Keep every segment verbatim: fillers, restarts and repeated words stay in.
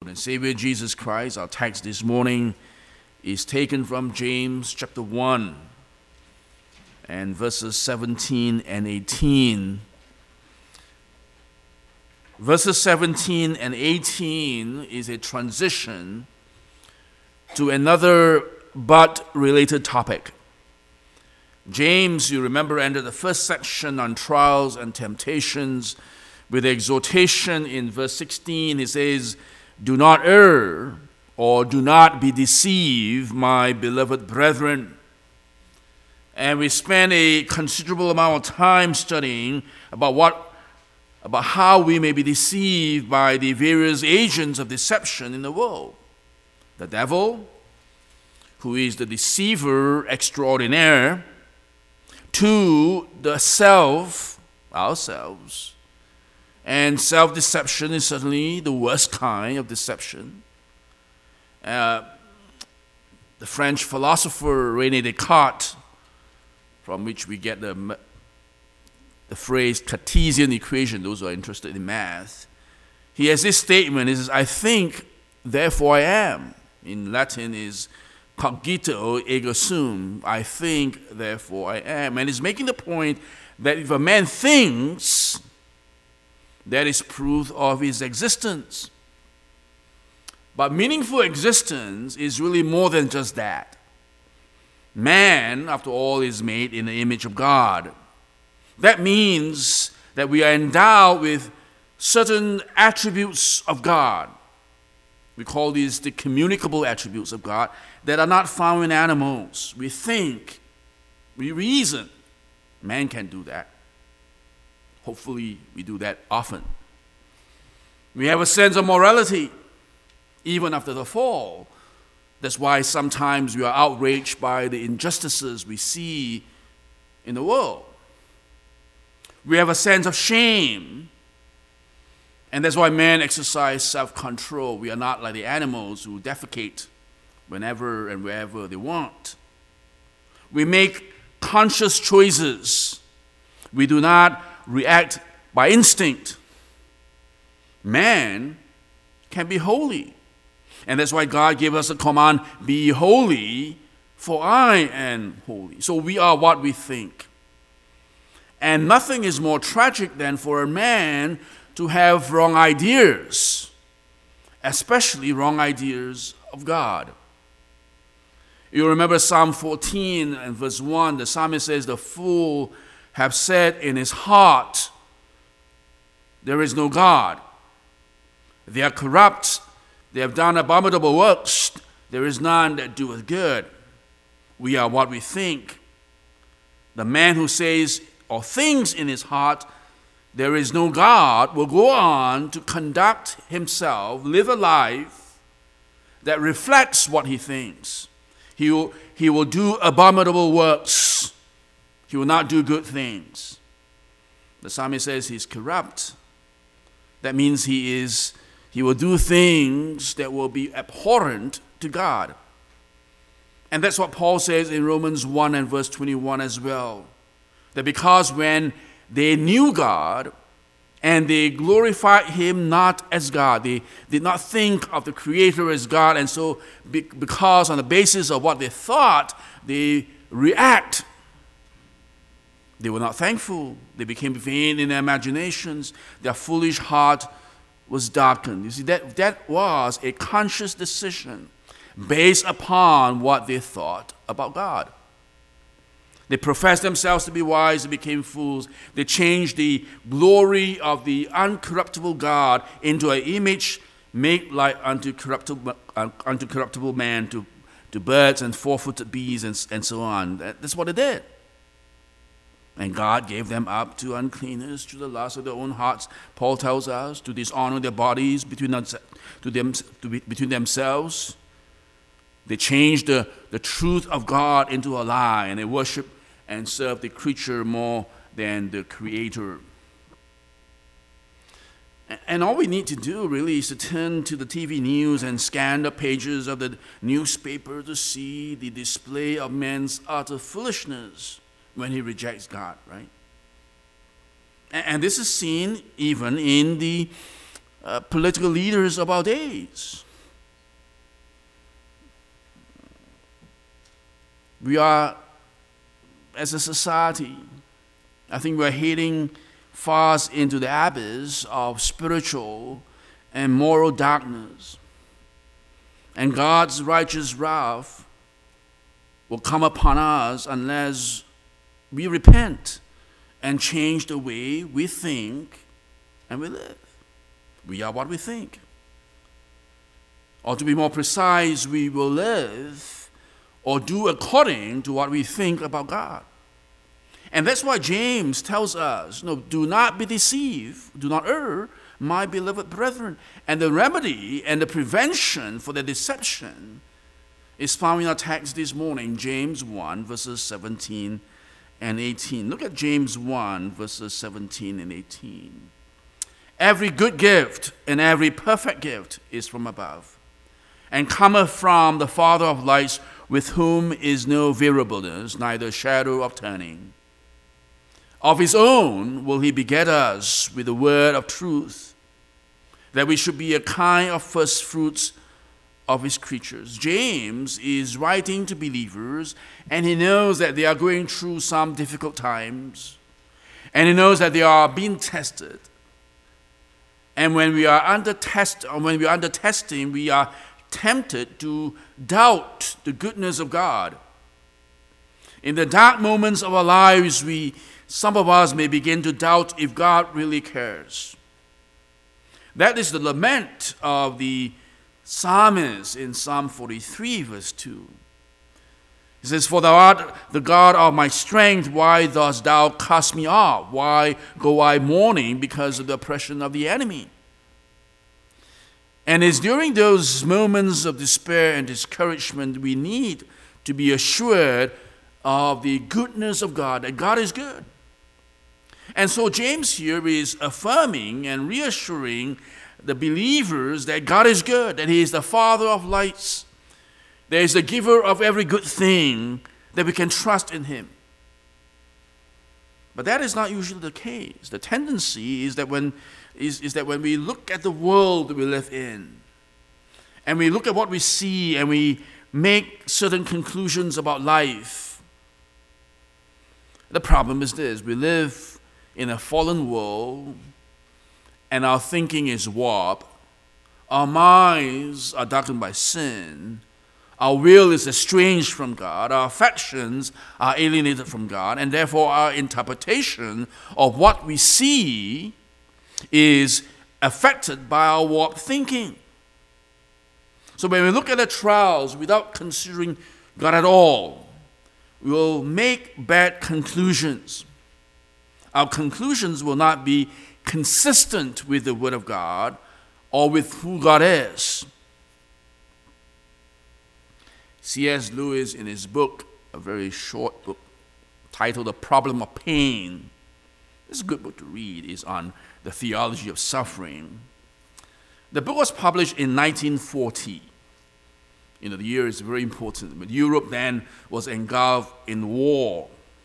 and Savior Jesus Christ. Our text this morning is taken from James chapter one and verses seventeen and eighteen. Verses seventeen and eighteen is a transition to another but related topic. James, you remember, ended the first section on trials and temptations with the exhortation in verse sixteen. He says, "Do not err, or do not be deceived, my beloved brethren." And we spent a considerable amount of time studying about what, about how we may be deceived by the various agents of deception in the world. The devil, who is the deceiver extraordinaire, to the self, ourselves. And self-deception is certainly the worst kind of deception. Uh, the French philosopher René Descartes, from which we get the, the phrase Cartesian equation, those who are interested in math, he has this statement, he says, "I think, therefore I am." In Latin is cogito ergo sum, I think, therefore I am. And he's making the point that if a man thinks, that is proof of his existence. But meaningful existence is really more than just that. Man, after all, is made in the image of God. That means that we are endowed with certain attributes of God. We call these the communicable attributes of God that are not found in animals. We think, we reason. Man can do that. Hopefully, we do that often. We have a sense of morality, even after the fall. That's why sometimes we are outraged by the injustices we see in the world. We have a sense of shame, and that's why men exercise self-control. We are not like the animals who defecate whenever and wherever they want. We make conscious choices. We do not react by instinct. Man can be holy. And that's why God gave us a command, "Be holy, for I am holy." So we are what we think. And nothing is more tragic than for a man to have wrong ideas, especially wrong ideas of God. You remember Psalm fourteen and verse one, the psalmist says, "The fool have said in his heart, there is no God. They are corrupt, they have done abominable works, there is none that doeth good." We are what we think. The man who says or thinks in his heart, there is no God, will go on to conduct himself, live a life that reflects what he thinks. He will, he will do abominable works. He will not do good things. The psalmist says he's corrupt. That means he is, he will do things that will be abhorrent to God. And that's what Paul says in Romans one and verse twenty-one as well. That because when they knew God and they glorified him not as God, they did not think of the Creator as God, and so because on the basis of what they thought, they react. They were not thankful. They became vain in their imaginations. Their foolish heart was darkened. You see, that, that was a conscious decision based upon what they thought about God. They professed themselves to be wise and became fools. They changed the glory of the uncorruptible God into an image made like unto corruptible, unto corruptible man, to, to birds and four-footed beasts and, and so on. That, that's what they did. And God gave them up to uncleanness, to the lust of their own hearts. Paul tells us to dishonor their bodies between, them, to them, to be, between themselves. They changed the, the truth of God into a lie, and they worship and serve the creature more than the Creator. And all we need to do really is to turn to the T V news and scan the pages of the newspaper to see the display of man's utter foolishness when he rejects God, right? And this is seen even in the uh, political leaders of our days. We are, as a society, I think we're heading fast into the abyss of spiritual and moral darkness. And God's righteous wrath will come upon us unless we repent and change the way we think and we live. We are what we think. Or to be more precise, we will live or do according to what we think about God. And that's why James tells us, no, do not be deceived, do not err, my beloved brethren. And the remedy and the prevention for the deception is found in our text this morning, James one, verses seventeen and eighteen. Look at James one, verses seventeen and eighteen. Every good gift and every perfect gift is from above, and cometh from the Father of lights, with whom is no variableness, neither shadow of turning. Of his own will he beget us with the word of truth, that we should be a kind of first fruits of his creatures. James is writing to believers, and he knows that they are going through some difficult times, and he knows that they are being tested. And when we are under test, or when we are under testing, we are tempted to doubt the goodness of God. In the dark moments of our lives, we, some of us may begin to doubt if God really cares. That is the lament of the psalmist in Psalm forty-three, verse two. He says, for thou art the God of my strength, why dost thou cast me off? Why go I mourning because of the oppression of the enemy? And it's during those moments of despair and discouragement we need to be assured of the goodness of God, that God is good. And so James here is affirming and reassuring the believers that God is good, that he is the Father of lights, that he is the giver of every good thing, that we can trust in him. But that is not usually the case. The tendency is that when is, is that when we look at the world that we live in, and we look at what we see, and we make certain conclusions about life, the problem is this: we live in a fallen world, and our thinking is warped. Our minds are darkened by sin. Our will is estranged from God. Our affections are alienated from God. And therefore, our interpretation of what we see is affected by our warped thinking. So when we look at the trials without considering God at all, we will make bad conclusions. Our conclusions will not be consistent with the Word of God or with who God is. C S Lewis, in his book, a very short book titled The Problem of Pain, this is a good book to read, is on the theology of suffering. The book was published in nineteen forty. You know, the year is very important, but Europe then was engulfed in war.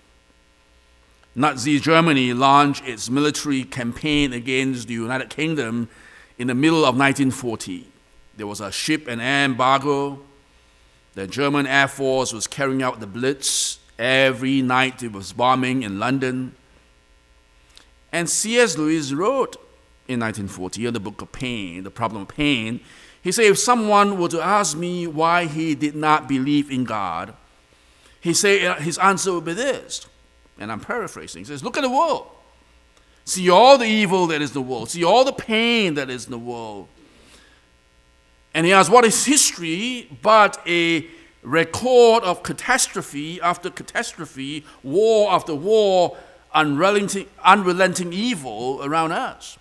Nazi Germany launched its military campaign against the United Kingdom in the middle of nineteen forty. There was a ship and air embargo. The German Air Force was carrying out the Blitz. Every night it was bombing in London. And C S Lewis wrote in nineteen forty, in the book of Pain, The Problem of Pain, he said, if someone were to ask me why he did not believe in God, he said his answer would be this, and I'm paraphrasing. He says, look at the world. See all the evil that is in the world. See all the pain that is in the world. And he asks, what is history but a record of catastrophe after catastrophe, war after war, unrelenting, unrelenting evil around us?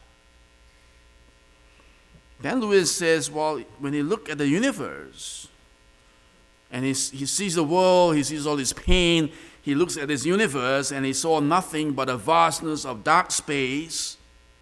Then Lewis says, well, when you look at the universe, and he, he sees the world, he sees all this pain, he looks at this universe, and he saw nothing but a vastness of dark space.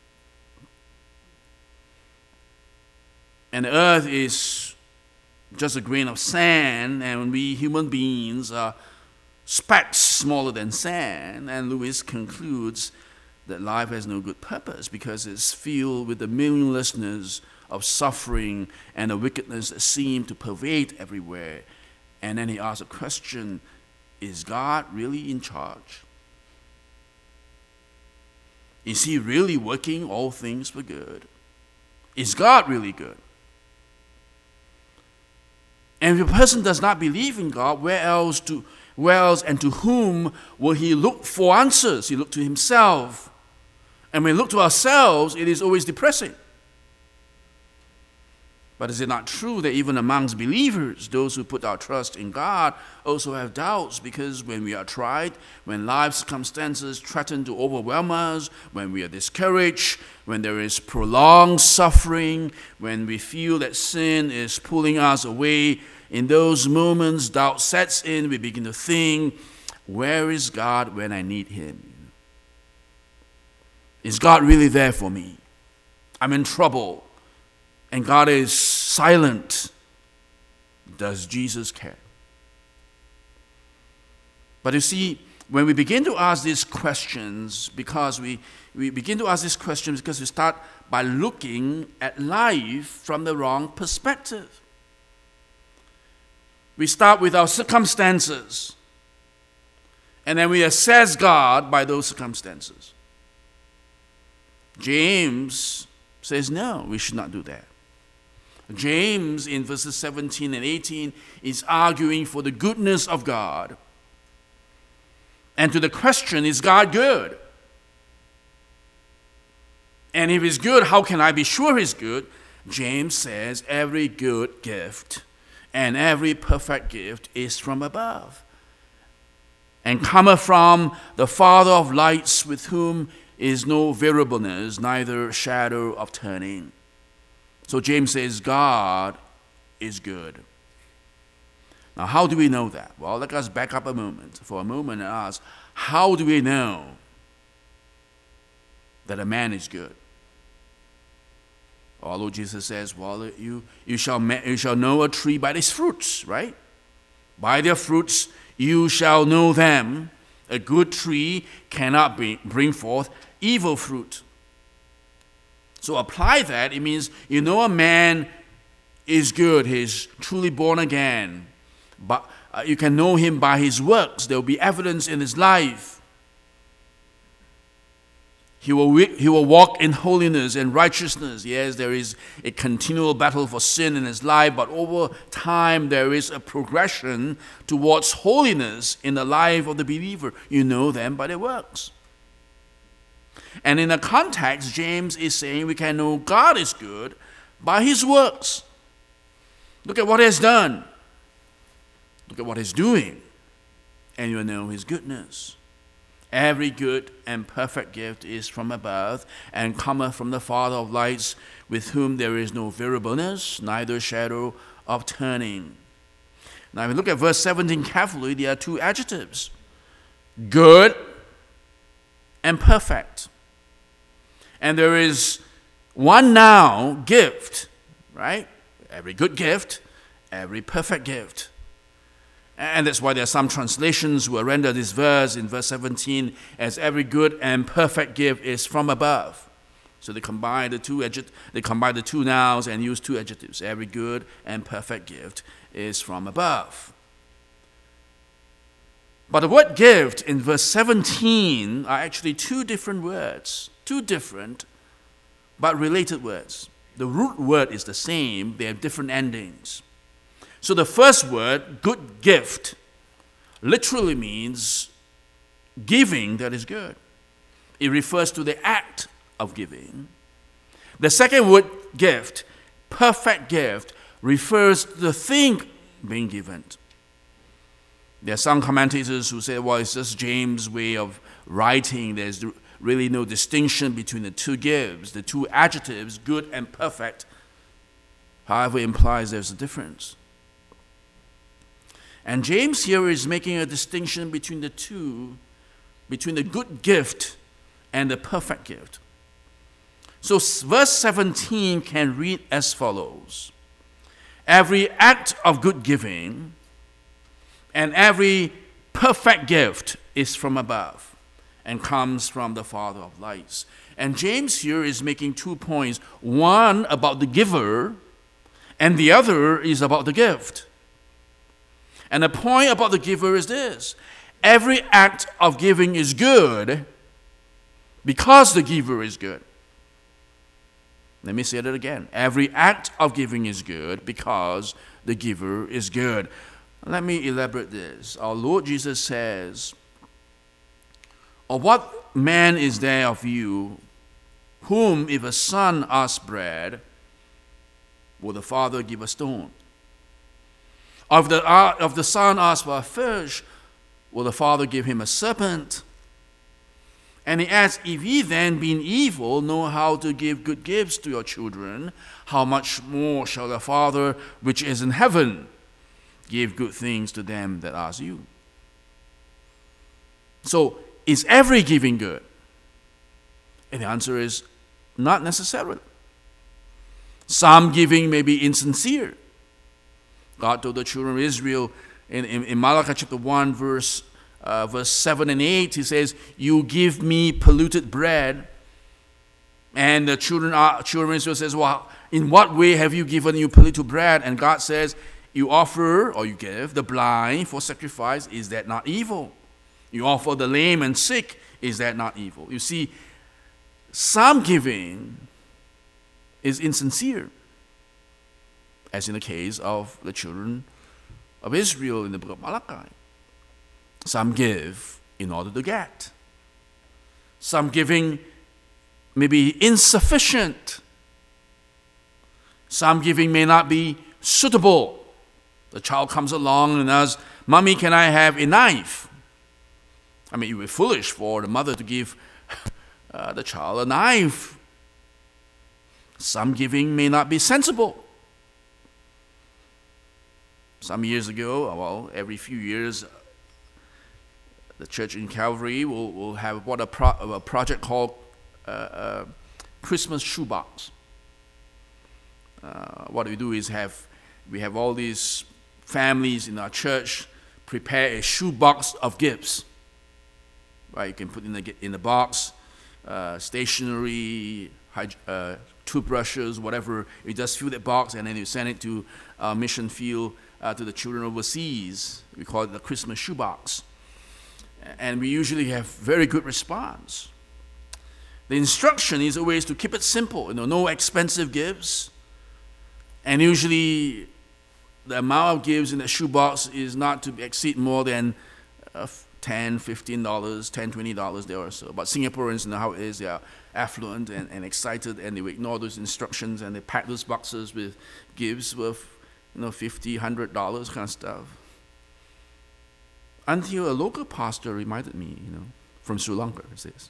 And the earth is just a grain of sand, and we human beings are specks smaller than sand. And Lewis concludes that life has no good purpose because it's filled with the meaninglessness of suffering and the wickedness that seem to pervade everywhere. And then he asks a question, is God really in charge? Is he really working all things for good? Is God really good? And if a person does not believe in God, where else to where else and to whom will he look for answers? He look to himself. And when we look to ourselves, it is always depressing. But is it not true that even amongst believers, those who put our trust in God also have doubts? Because when we are tried, when life circumstances threaten to overwhelm us, when we are discouraged, when there is prolonged suffering, when we feel that sin is pulling us away, in those moments, doubt sets in. We begin to think, where is God when I need him? Is God really there for me? I'm in trouble, and God is silent. Does Jesus care? But you see, when we begin to ask these questions, because we, we begin to ask these questions because we start by looking at life from the wrong perspective. We start with our circumstances, and then we assess God by those circumstances. James says, no, we should not do that. James, in verses seventeen and eighteen, is arguing for the goodness of God. And to the question, is God good? And if he's good, how can I be sure he's good? James says, every good gift and every perfect gift is from above, and cometh from the Father of lights, with whom is no variableness, neither shadow of turning. So James says God is good. Now, how do we know that? Well, let us back up a moment, for a moment, and ask, how do we know that a man is good? Although Jesus says, well, you, you, shall, you shall know a tree by its fruits, right? By their fruits you shall know them. A good tree cannot be, bring forth evil fruit. So apply that. It means you know a man is good. He's truly born again. But uh, you can know him by his works. There will be evidence in his life. He will, he will walk in holiness and righteousness. Yes, there is a continual battle for sin in his life, but over time there is a progression towards holiness in the life of the believer. You know them by their works. And in the context, James is saying we can know God is good by his works. Look at what he has done. Look at what he's doing, and you will know his goodness. Every good and perfect gift is from above, and cometh from the Father of lights, with whom there is no variableness, neither shadow of turning. Now, if we look at verse seventeen carefully, there are two adjectives: good and perfect. And there is one now, gift, right? Every good gift, every perfect gift. And that's why there are some translations who render this verse in verse seventeen as every good and perfect gift is from above. So they combine the two adject- they combine the two nouns and use two adjectives. Every good and perfect gift is from above. But the word gift in verse seventeen are actually two different words, two different but related words. The root word is the same, they have different endings. So the first word, good gift, literally means giving that is good. It refers to the act of giving. The second word, gift, perfect gift, refers to the thing being given. There are some commentators who say, well, it's just James' way of writing. There's really no distinction between the two gifts, the two adjectives, good and perfect. However, it implies there's a difference. And James here is making a distinction between the two, between the good gift and the perfect gift. So verse seventeen can read as follows: every act of good giving and every perfect gift is from above and comes from the Father of lights. And James here is making two points. One about the giver, and the other is about the gift. And the point about the giver is this: every act of giving is good because the giver is good. Let me say that again. Every act of giving is good because the giver is good. Let me elaborate this. Our Lord Jesus says, "Or what man is there of you, whom if a son asks bread, will the father give a stone? Or if the, uh, if the son asks for a fish, will the father give him a serpent?" And he adds, "If ye then, being evil, know how to give good gifts to your children, how much more shall the Father which is in heaven give good things to them that ask you?" So, is every giving good? And the answer is not necessarily. Some giving may be insincere. God told the children of Israel in, in, in Malachi chapter one, verse Uh, verse seven and eight, he says, "You give me polluted bread." And the children, uh, children of Israel says, "Well, in what way have you given you polluted bread?" And God says, "You offer, or you give, the blind for sacrifice. Is that not evil? You offer the lame and sick. Is that not evil?" You see, some giving is insincere, as in the case of the children of Israel in the book of Malachi. Some give in order to get. Some giving may be insufficient. Some giving may not be suitable. The child comes along and asks, "Mommy, can I have a knife?" I mean, it would be foolish for the mother to give uh, the child a knife. Some giving may not be sensible. Some years ago, well, every few years, the church in Calvary will, will have what a, pro, a project called uh, uh, Christmas shoebox. Uh, what we do is have we have all these families in our church prepare a shoebox of gifts. Right, you can put in the in the box uh, stationery, uh, toothbrushes, whatever. You just fill that box and then you send it to our mission field uh, to the children overseas. We call it the Christmas shoebox. And we usually have very good response. The instruction is always to keep it simple, you know, no expensive gifts. And usually the amount of gifts in the shoebox is not to exceed more than uh, ten dollars, fifteen dollars, ten dollars, twenty dollars there or so. But Singaporeans know how it is. They are affluent and, and excited, and they will ignore those instructions, and they pack those boxes with gifts worth, you know, fifty dollars, one hundred dollars kind of stuff. Until a local pastor reminded me, you know, from Sri Lanka, it says.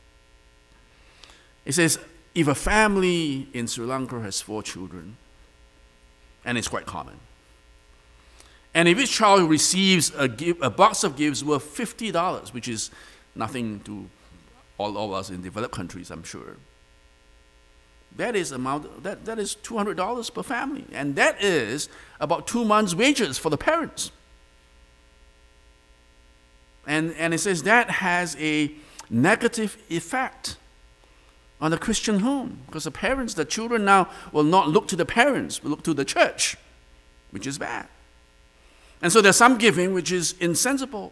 It says, if a family in Sri Lanka has four children, and it's quite common, and if each child receives a, gift, a box of gifts worth fifty dollars, which is nothing to all of us in developed countries, I'm sure, that is amount that, that is two hundred dollars per family, and that is about two months' wages for the parents. And, and it says that has a negative effect on the Christian home, because the parents, the children now will not look to the parents, will look to the church, which is bad. And so there's some giving which is insensible.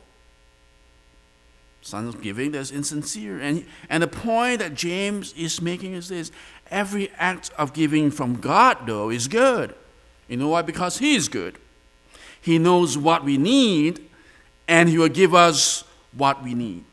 Some giving that's insincere. And, and the point that James is making is this: every act of giving from God, though, is good. You know why? Because He is good. He knows what we need, and He will give us what we need,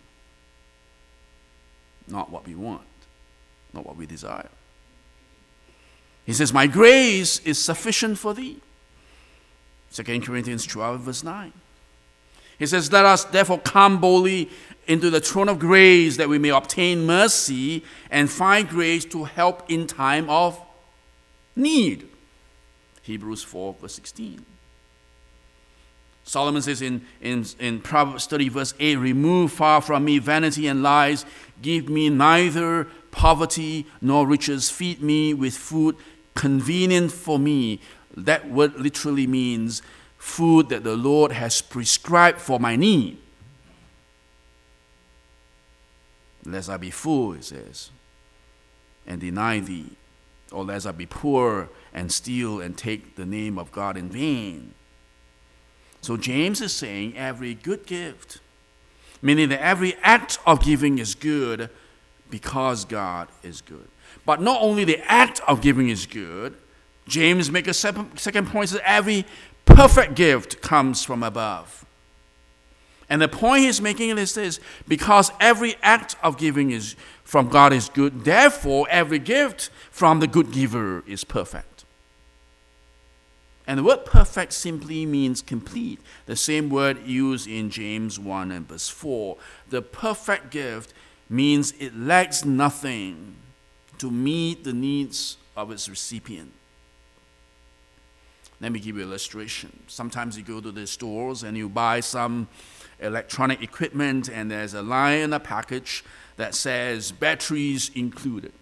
not what we want, not what we desire. He says, "My grace is sufficient for thee." Second Corinthians twelve, verse nine. He says, "Let us therefore come boldly into the throne of grace, that we may obtain mercy and find grace to help in time of need." Hebrews four, verse sixteen. Solomon says in, in, in Proverbs thirty, verse eight, "Remove far from me vanity and lies. Give me neither poverty nor riches. Feed me with food convenient for me." That word literally means food that the Lord has prescribed for my need. lest I be full, it says, and deny thee, or lest I be poor and steal and take the name of God in vain. So James is saying every good gift, meaning that every act of giving is good because God is good. But not only the act of giving is good, James makes a second point that every perfect gift comes from above. And the point he's making is this: because every act of giving is from God is good, therefore every gift from the good giver is perfect. And the word perfect simply means complete. The same word used in James one and verse four. The perfect gift means it lacks nothing to meet the needs of its recipient. Let me give you an illustration. Sometimes you go to the stores and you buy some electronic equipment and there's a line in a package that says batteries included.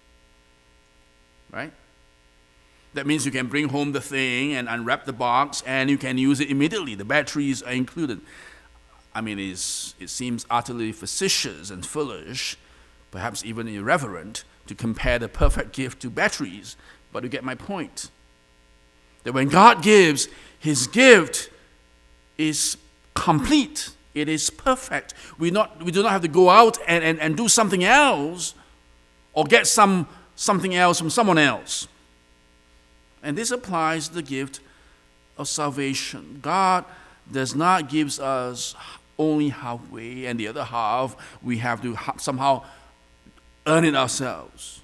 Right? That means you can bring home the thing and unwrap the box and you can use it immediately. The batteries are included. I mean, it's, it seems utterly facetious and foolish, perhaps even irreverent, to compare the perfect gift to batteries, but you get my point. That when God gives, his gift is complete. It is perfect. We not we do not have to go out and, and, and do something else or get some something else from someone else. And this applies to the gift of salvation. God does not give us only halfway, and the other half we have to somehow earn it ourselves.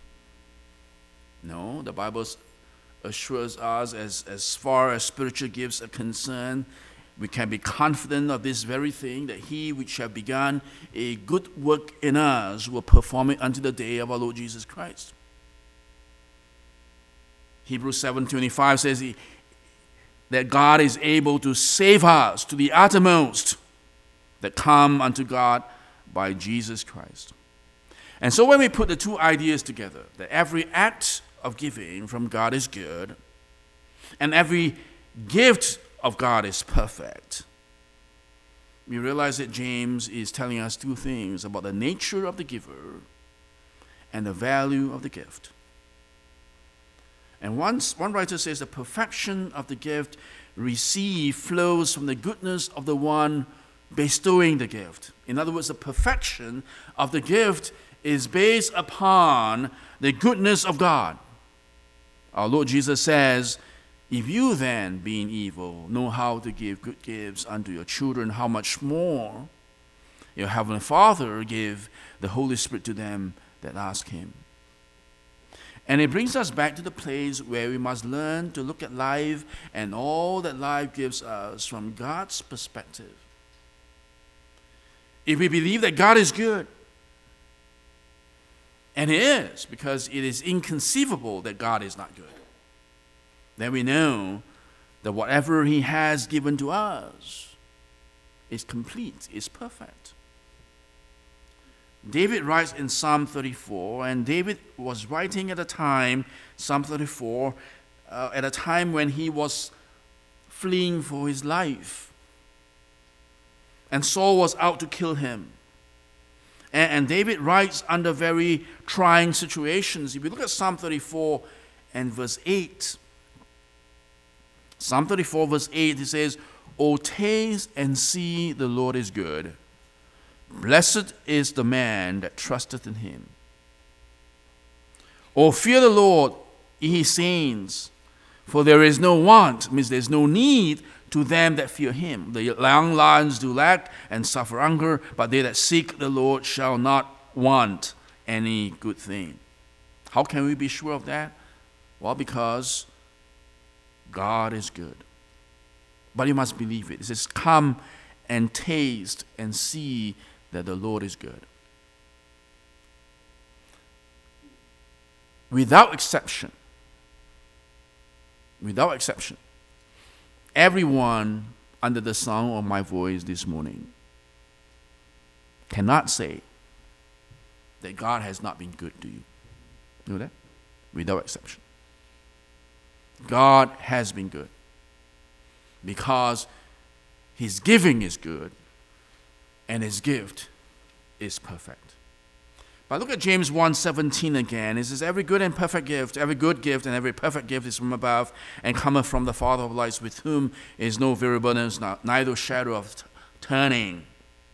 No, the Bible assures us as, as far as spiritual gifts are concerned, we can be confident of this very thing, that he which have begun a good work in us will perform it unto the day of our Lord Jesus Christ. Hebrews seven twenty-five says he, that God is able to save us to the uttermost that come unto God by Jesus Christ. And so when we put the two ideas together, that every act of giving from God is good, and every gift of God is perfect, we realize that James is telling us two things about the nature of the giver and the value of the gift. And once, one writer says the perfection of the gift received flows from the goodness of the one bestowing the gift. In other words, the perfection of the gift is based upon the goodness of God. Our Lord Jesus says, if you then, being evil, know how to give good gifts unto your children, how much more your heavenly Father give the Holy Spirit to them that ask him. And it brings us back to the place where we must learn to look at life and all that life gives us from God's perspective. If we believe that God is good, and He is, because it is inconceivable that God is not good, then we know that whatever He has given to us is complete, is perfect. David writes in Psalm thirty-four, and David was writing at a time, Psalm thirty-four, uh, at a time when he was fleeing for his life. And Saul was out to kill him. And, and David writes under very trying situations. If you look at Psalm thirty-four and verse eight, Psalm thirty-four verse eight, he says, O taste and see the Lord is good. Blessed is the man that trusteth in him. O fear the Lord, ye saints, for there is no want, means there is no need to them that fear him. The young lions do lack and suffer hunger, but they that seek the Lord shall not want any good thing. How can we be sure of that? Well, because God is good. But you must believe it. It says, come and taste and see that the Lord is good. Without exception, without exception, everyone under the sound of my voice this morning cannot say that God has not been good to you. You know that? Without exception. God has been good because His giving is good and His gift is perfect. But look at James one seventeen again. It says, every good and perfect gift, every good gift and every perfect gift is from above and cometh from the Father of lights, with whom is no variableness, neither shadow of t- turning.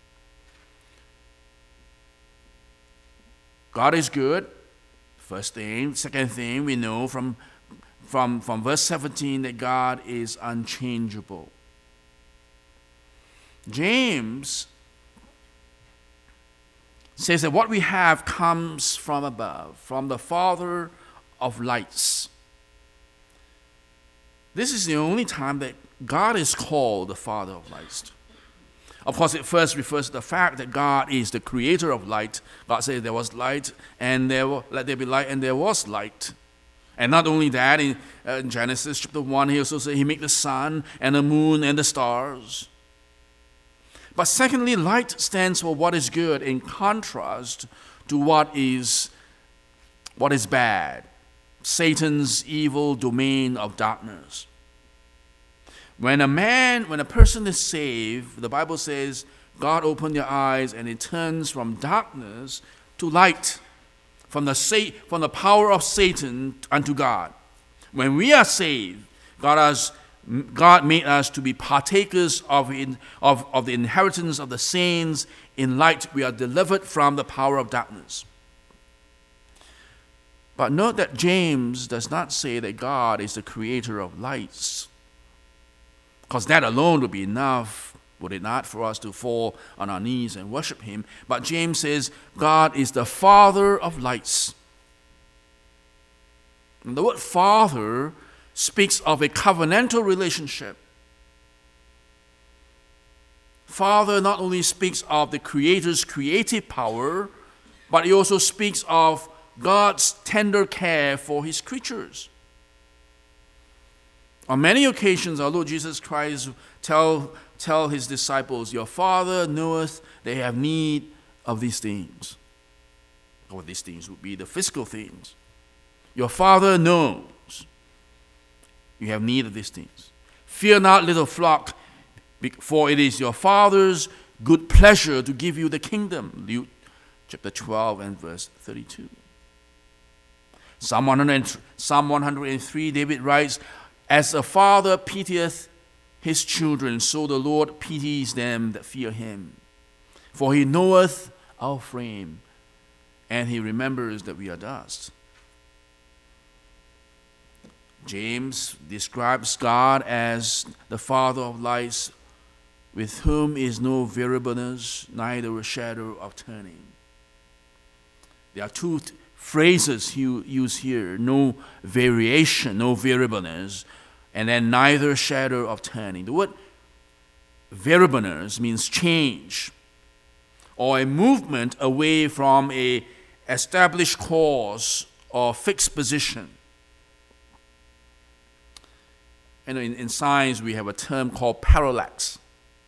God is good. First thing. Second thing, we know from, from, from verse seventeen that God is unchangeable. James says that what we have comes from above, from the Father of lights. This is the only time that God is called the Father of lights. Of course, it first refers to the fact that God is the creator of light. God said there was light, and there were, let there be light, and there was light. And not only that, in, uh, in Genesis chapter one, he also said he made the sun and the moon and the stars. But secondly, light stands for what is good in contrast to what is, what is bad, Satan's evil domain of darkness. When a man, when a person is saved, the Bible says, God opened their eyes and it turns from darkness to light, from the, from the power of Satan unto God. When we are saved, God has God made us to be partakers of, in, of, of the inheritance of the saints. In light, we are delivered from the power of darkness. But note that James does not say that God is the creator of lights, because that alone would be enough, would it not, for us to fall on our knees and worship him. But James says God is the Father of lights. And the word Father speaks of a covenantal relationship. Father not only speaks of the Creator's creative power, but he also speaks of God's tender care for his creatures. On many occasions, our Lord Jesus Christ tell, tell his disciples, your Father knoweth they have need of these things. Or these things would be the physical things. Your Father knows you have need of these things. Fear not, little flock, for it is your Father's good pleasure to give you the kingdom. Luke chapter twelve and verse thirty-two. Psalm one hundred three, David writes, as a father pitieth his children, so the Lord pities them that fear him. For he knoweth our frame, and he remembers that we are dust. James describes God as the Father of lights, with whom is no variableness, neither a shadow of turning. There are two t- phrases you use here: no variation, no variableness, and then neither shadow of turning. The word variableness means change, or a movement away from a established course or fixed position. You know, in, in science, we have a term called parallax.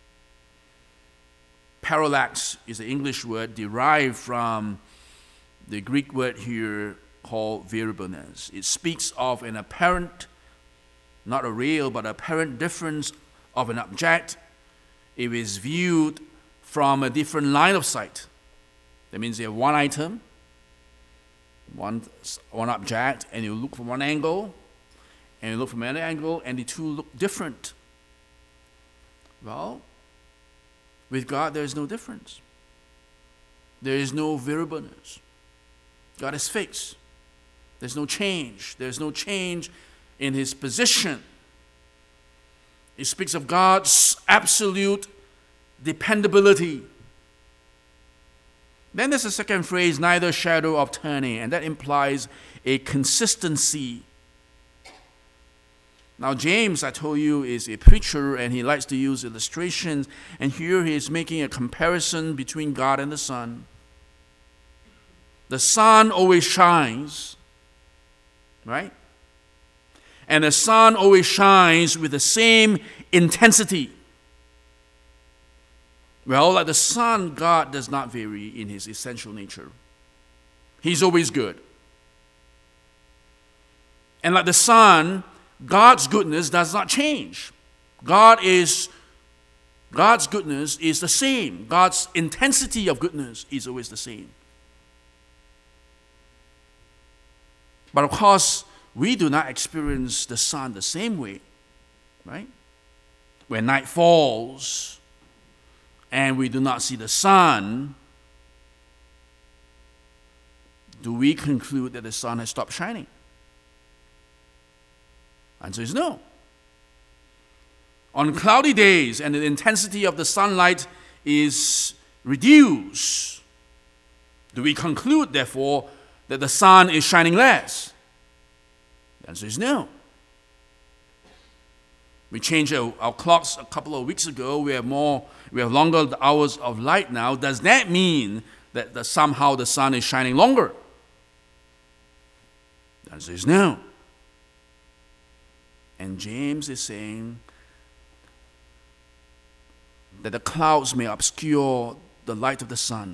Parallax is an English word derived from the Greek word here called variableness. It speaks of an apparent, not a real, but apparent difference of an object if it is viewed from a different line of sight. That means you have one item, one, one object, and you look from one angle, and you look from another angle, and the two look different. Well, with God, there is no difference. There is no variableness. God is fixed. There's no change. There's no change in his position. It speaks of God's absolute dependability. Then there's a second phrase, neither shadow of turning, and that implies a consistency. Now, James, I told you, is a preacher, and he likes to use illustrations. And here he is making a comparison between God and the sun. The sun always shines, right? And the sun always shines with the same intensity. Well, like the sun, God does not vary in his essential nature. He's always good. And like the sun, God's goodness does not change. God is, God's goodness is the same. God's intensity of goodness is always the same. But of course, we do not experience the sun the same way, right? When night falls and we do not see the sun, do we conclude that the sun has stopped shining? Answer is no. On cloudy days and the intensity of the sunlight is reduced, do we conclude, therefore, that the sun is shining less? The answer is no. We changed our, our clocks a couple of weeks ago. We have more, we have longer hours of light now. Does that mean that the, somehow the sun is shining longer? The answer is no. And James is saying that the clouds may obscure the light of the sun.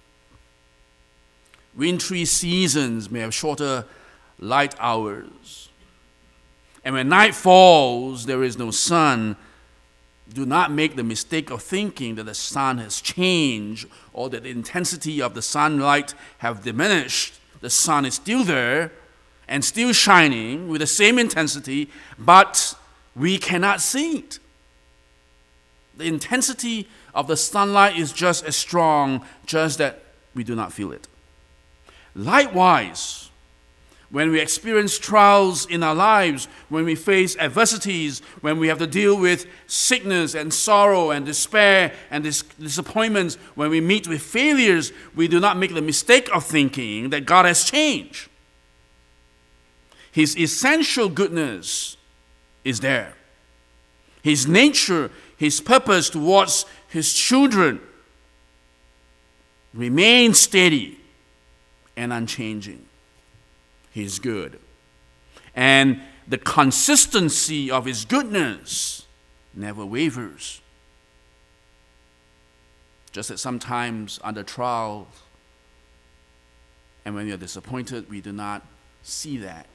Wintry seasons may have shorter light hours. And when night falls, there is no sun. Do not make the mistake of thinking that the sun has changed or that the intensity of the sunlight have diminished. The sun is still there and still shining with the same intensity, but we cannot see it. The intensity of the sunlight is just as strong, just that we do not feel it. Likewise, when we experience trials in our lives, when we face adversities, when we have to deal with sickness and sorrow and despair and dis- disappointments, when we meet with failures, we do not make the mistake of thinking that God has changed. His essential goodness is there. His nature, his purpose towards his children remains steady and unchanging. He is good. And the consistency of his goodness never wavers. Just that sometimes under trial and when we are disappointed, we do not see that.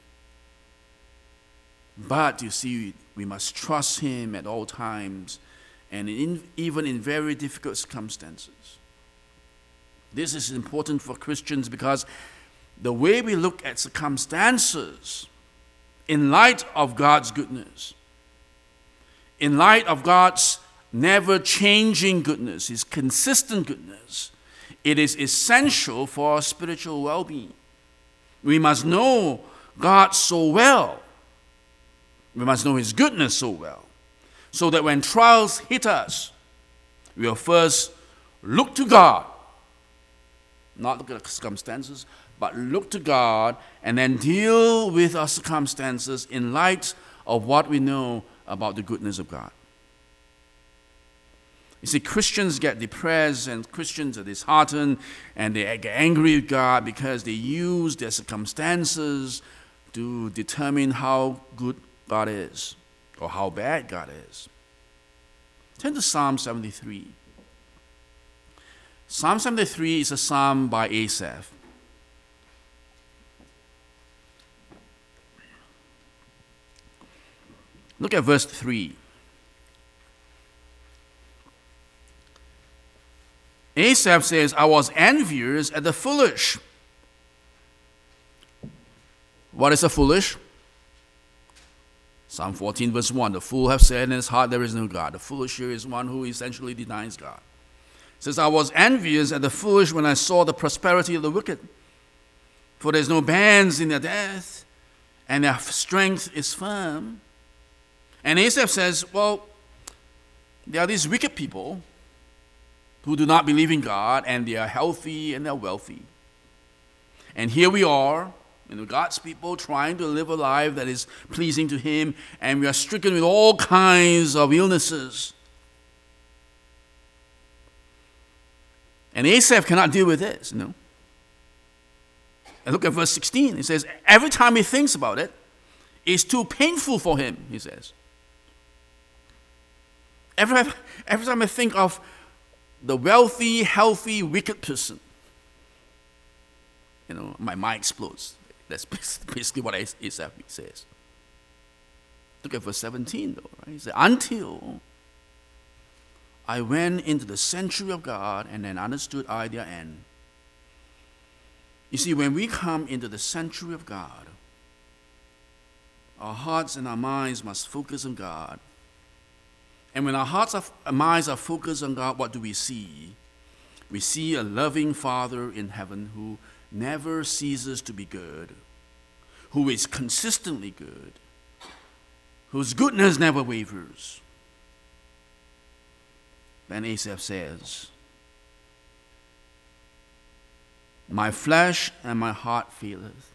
But you see, we must trust him at all times and in, even in very difficult circumstances. This is important for Christians because the way we look at circumstances in light of God's goodness, in light of God's never-changing goodness, his consistent goodness, it is essential for our spiritual well-being. We must know God so well. We must know his goodness so well, so that when trials hit us, we will first look to God, not look at the circumstances, but look to God and then deal with our circumstances in light of what we know about the goodness of God. You see, Christians get depressed and Christians are disheartened and they get angry with God because they use their circumstances to determine how good God is or how bad God is. Turn to Psalm seventy-three. Psalm seventy-three is a psalm by Asaph. Look at verse three. Asaph says, I was envious at the foolish. What is a foolish? Psalm fourteen verse one, the fool hath said in his heart there is no God. The foolish here is one who essentially denies God. It says, I was envious at the foolish when I saw the prosperity of the wicked. For there is no bands in their death, and their strength is firm. And Asaph says, well, there are these wicked people who do not believe in God, and they are healthy and they're wealthy. And here we are, you know, God's people trying to live a life that is pleasing to him, and we are stricken with all kinds of illnesses. And Asaph cannot deal with this, you know. And look at verse sixteen. It says, every time he thinks about it, it's too painful for him, he says. Every, every time I think of the wealthy, healthy, wicked person, you know, my mind explodes. That's basically what Asaph says. Look at verse seventeen, though, right? He said, until I went into the sanctuary of God, and then understood I their end. You see, when we come into the sanctuary of God, our hearts and our minds must focus on God. And when our hearts and minds are focused on God, what do we see? We see a loving Father in heaven who never ceases to be good, who is consistently good, whose goodness never wavers. Then Asaph says, my flesh and my heart faileth.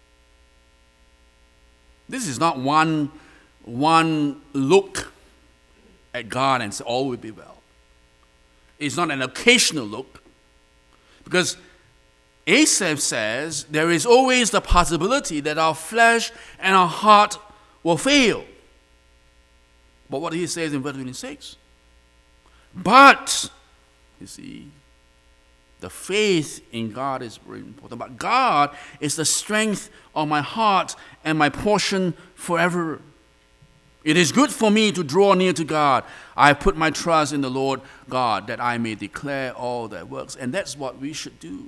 This is not one, one look at God and say, all will be well. It's not an occasional look, because Asaph says there is always the possibility that our flesh and our heart will fail. But what he says in verse twenty-six, but, you see, the faith in God is very important. But God is the strength of my heart and my portion forever. It is good for me to draw near to God. I put my trust in the Lord God, that I may declare all thy works. And that's what we should do.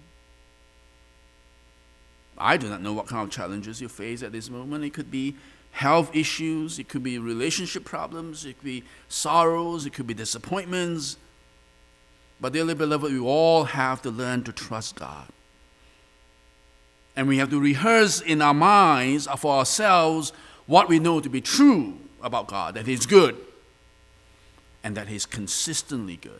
I do not know what kind of challenges you face at this moment. It could be health issues. It could be relationship problems. It could be sorrows. It could be disappointments. But dearly beloved, we all have to learn to trust God. And we have to rehearse in our minds for ourselves what we know to be true about God, that He's good and that He's consistently good.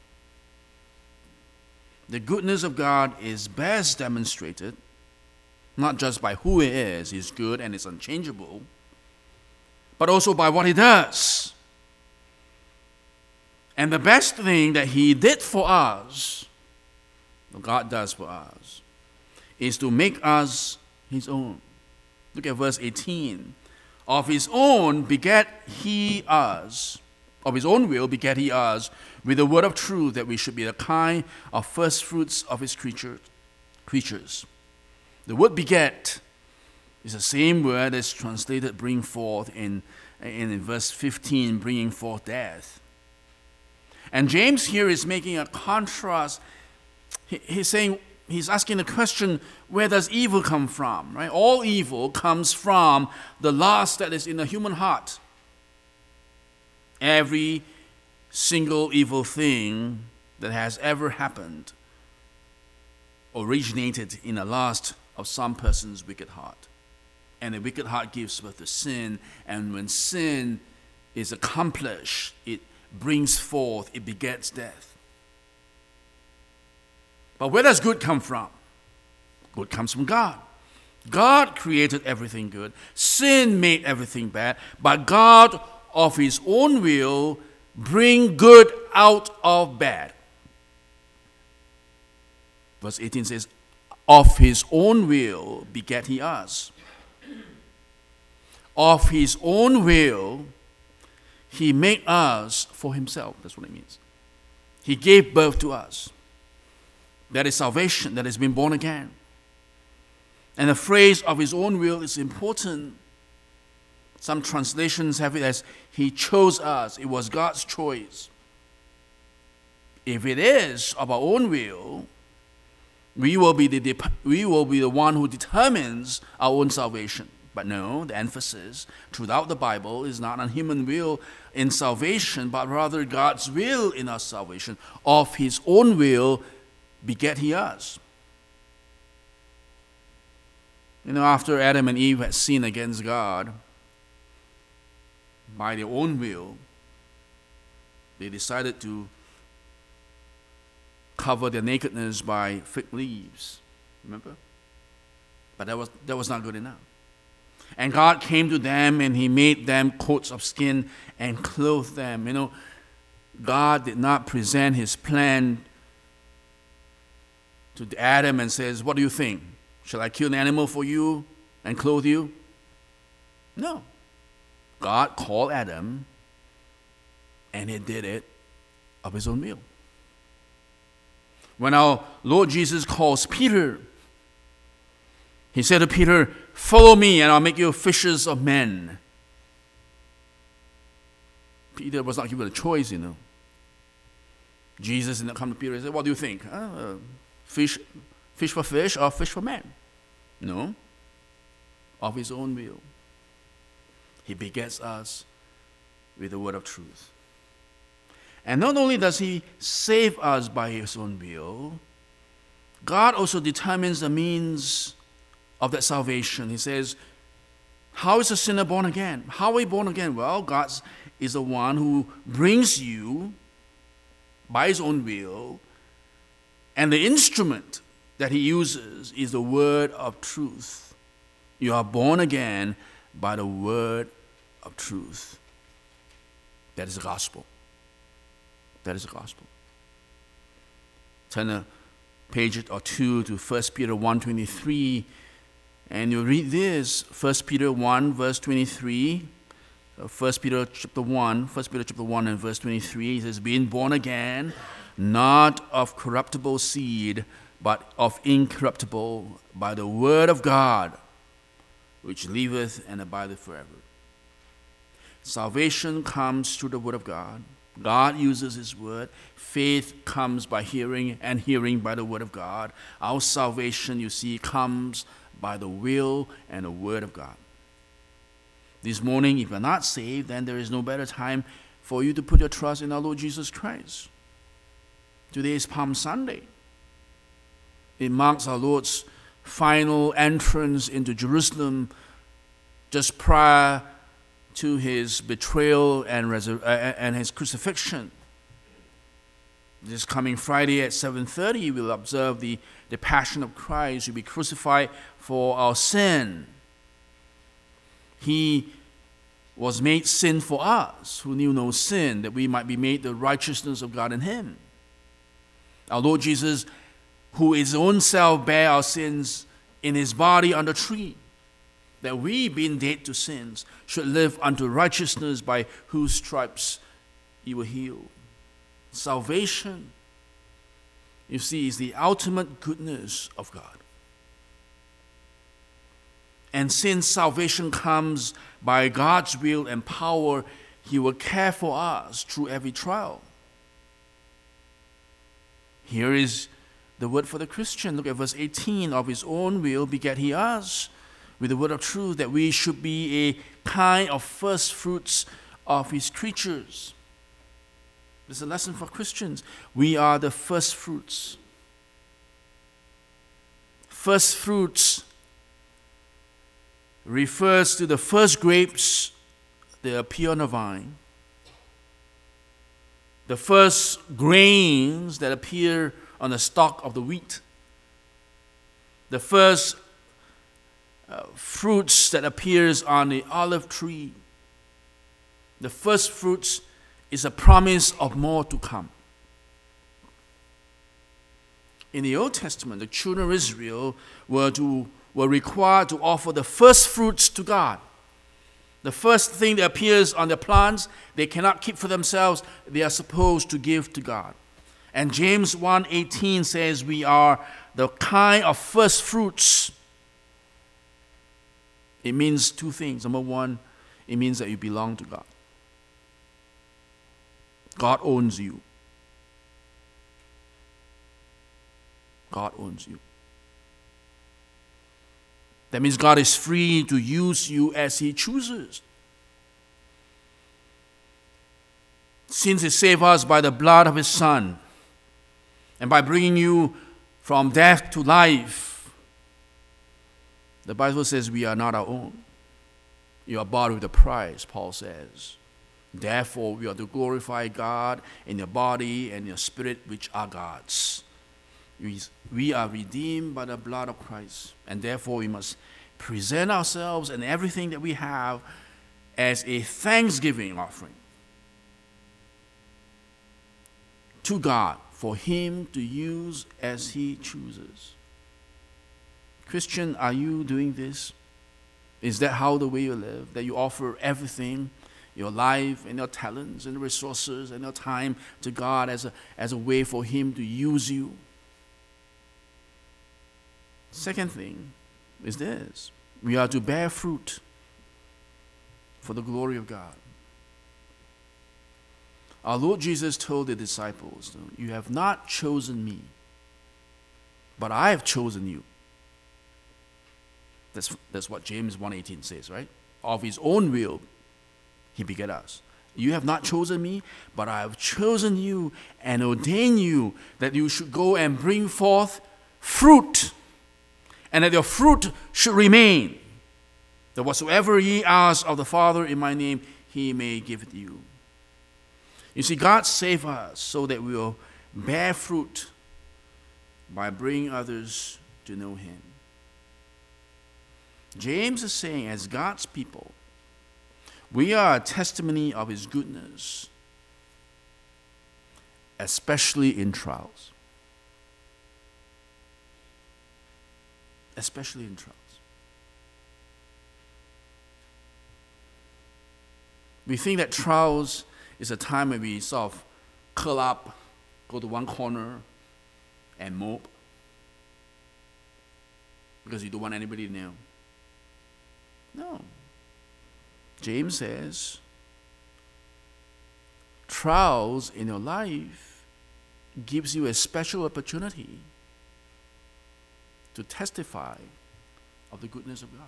The goodness of God is best demonstrated not just by who He is, He's good and is unchangeable, but also by what He does. And the best thing that He did for us, what God does for us, is to make us His own. Look at verse eighteen. Of His own begat He us, of His own will begat He us, with the word of truth, that we should be the kind of first fruits of His creature, creatures. The word beget is the same word that's translated bring forth in, in, in verse fifteen, bringing forth death. And James here is making a contrast. He, he's saying, he's asking the question, where does evil come from? Right? All evil comes from the lust that is in the human heart. Every single evil thing that has ever happened originated in the lust of some person's wicked heart. And the wicked heart gives birth to sin, and when sin is accomplished, it brings forth, it begets death. But where does good come from? Good comes from God. God created everything good. Sin made everything bad. But God, of His own will, bring good out of bad. Verse eighteen says, of His own will begat He us. Of His own will, He made us for Himself. That's what it means. He gave birth to us. That is salvation, that has been born again. And the phrase of His own will is important. Some translations have it as He chose us. It was God's choice. If it is of our own will, we will be the we will be the one who determines our own salvation. But no, the emphasis throughout the Bible is not on human will in salvation, but rather God's will in our salvation. Of His own will begat He us. You know, after Adam and Eve had sinned against God, by their own will, they decided to cover their nakedness by fig leaves. Remember? But that was that was not good enough. And God came to them and He made them coats of skin and clothed them. You know, God did not present His plan to Adam and says, what do you think? Shall I kill an animal for you and clothe you? No. God called Adam and He did it of His own will. When our Lord Jesus calls Peter, He said to Peter, follow me and I'll make you fishers of men. Peter was not given a choice, you know. Jesus did not come to Peter and say, what do you think? Uh, fish, Fish for fish or fish for man? No. Of his own will. He begets us with the word of truth. And not only does he save us by his own will, God also determines the means of that salvation. He says, how is a sinner born again? How are we born again? Well, God is the one who brings you by his own will, and the instrument that he uses is the word of truth. You are born again by the word of truth. That is the gospel. That is the gospel. Turn a page or two to First Peter one twenty-three, and you read this, First Peter one, verse twenty-three. First Peter chapter one, First Peter chapter one and verse twenty-three, it says, being born again, not of corruptible seed, but of incorruptible, by the word of God, which liveth and abideth forever. Salvation comes through the word of God. God uses his word. Faith comes by hearing, and hearing by the word of God. Our salvation, you see, comes by the will and the word of God. This morning, if you're not saved, then there is no better time for you to put your trust in our Lord Jesus Christ. Today is Palm Sunday. It marks our Lord's final entrance into Jerusalem just prior to his betrayal and, resur- uh, and his crucifixion. This coming Friday at seven thirty, we'll observe the, the Passion of Christ. He'll be crucified for our sin. He was made sin for us, who knew no sin, that we might be made the righteousness of God in him. Our Lord Jesus, who his own self bare our sins in his body on the tree, that we, being dead to sins, should live unto righteousness, by whose stripes you were healed. Salvation, you see, is the ultimate goodness of God. And since salvation comes by God's will and power, he will care for us through every trial. Here is the word for the Christian. Look at verse eighteen. Of his own will begat he us with the word of truth, that we should be a kind of first fruits of his creatures. This is a lesson for Christians. We are the first fruits. First fruits refers to the first grapes that appear on the vine, the first grains that appear on the stalk of the wheat, the first uh, fruits that appears on the olive tree. The first fruits is a promise of more to come. In the Old Testament, the children of Israel were to were required to offer the first fruits to God. The first thing that appears on the plants, they cannot keep for themselves. They are supposed to give to God. And James one eighteen says we are the kind of first fruits. It means two things. Number one, it means that you belong to God. God owns you. God owns you. That means God is free to use you as he chooses. Since he saved us by the blood of his Son, and by bringing you from death to life, the Bible says we are not our own. You are bought with a price, Paul says. Therefore, we are to glorify God in your body and your spirit, which are God's. We are redeemed by the blood of Christ, and therefore we must present ourselves and everything that we have as a thanksgiving offering to God for him to use as he chooses. Christian, are you doing this? Is that how the way you live? That you offer everything, your life and your talents and resources and your time to God as a, as a way for him to use you? Second thing is this: we are to bear fruit for the glory of God. Our Lord Jesus told the disciples, you have not chosen me, but I have chosen you. That's, that's what James one eighteen says, right? Of his own will, he begat us. You have not chosen me, but I have chosen you and ordained you that you should go and bring forth fruit, and that your fruit should remain, that whatsoever ye ask of the Father in my name, he may give it you. You see, God saved us so that we will bear fruit by bringing others to know him. James is saying, as God's people, we are a testimony of his goodness, especially in trials. Especially in trials. We think that trials is a time when we sort of curl up, go to one corner, and mope, because you don't want anybody to know. No. James says, trials in your life gives you a special opportunity to testify of the goodness of God.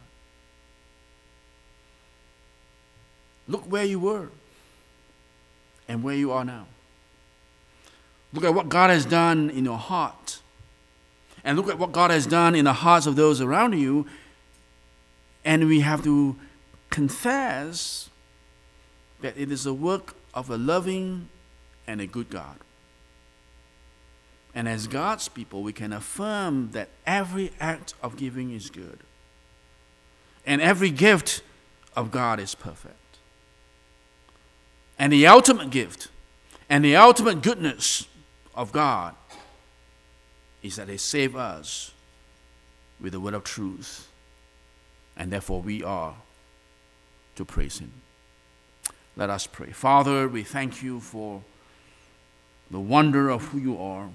Look where you were and where you are now. Look at what God has done in your heart. And look at what God has done in the hearts of those around you. And we have to confess that it is the work of a loving and a good God. And as God's people, we can affirm that every act of giving is good. And every gift of God is perfect. And the ultimate gift and the ultimate goodness of God is that he saved us with the word of truth. And therefore we are to praise him. Let us pray. Father, we thank you for the wonder of who you are,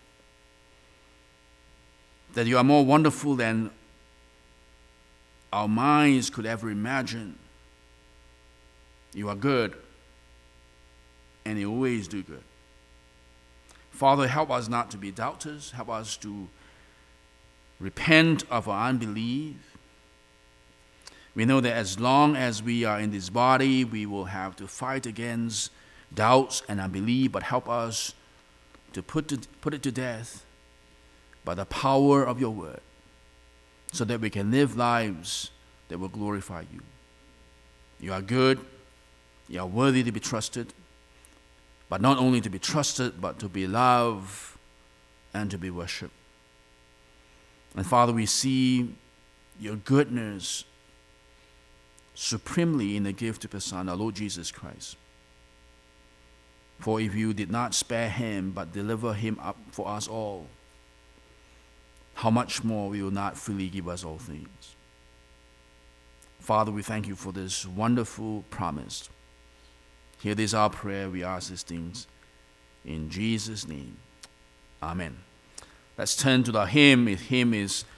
that you are more wonderful than our minds could ever imagine. You are good, and you always do good. Father, help us not to be doubters. Help us to repent of our unbelief. We know that as long as we are in this body, we will have to fight against doubts and unbelief, but help us to put, to, put it to death by the power of your word, so that we can live lives that will glorify you. You are good, you are worthy to be trusted, but not only to be trusted, but to be loved and to be worshipped. And Father, we see your goodness supremely in the gift of your Son, our Lord Jesus Christ. For if you did not spare him, but deliver him up for us all, how much more will you not freely give us all things? Father, we thank you for this wonderful promise. Hear this our prayer. We ask these things in Jesus' name. Amen. Let's turn to the hymn. The hymn is